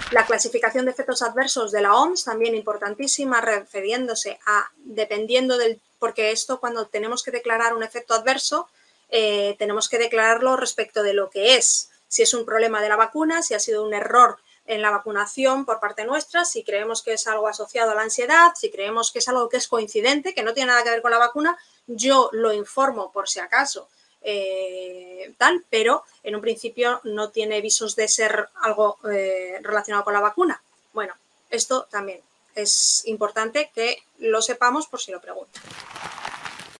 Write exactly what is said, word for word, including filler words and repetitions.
La clasificación de efectos adversos de la O M S, también importantísima, refiriéndose a, dependiendo del, porque esto cuando tenemos que declarar un efecto adverso, eh, tenemos que declararlo respecto de lo que es, si es un problema de la vacuna, si ha sido un error en la vacunación por parte nuestra, si creemos que es algo asociado a la ansiedad, si creemos que es algo que es coincidente, que no tiene nada que ver con la vacuna, yo lo informo por si acaso. Eh, tal, pero en un principio no tiene visos de ser algo eh, relacionado con la vacuna. Bueno, esto también es importante que lo sepamos por si lo preguntan.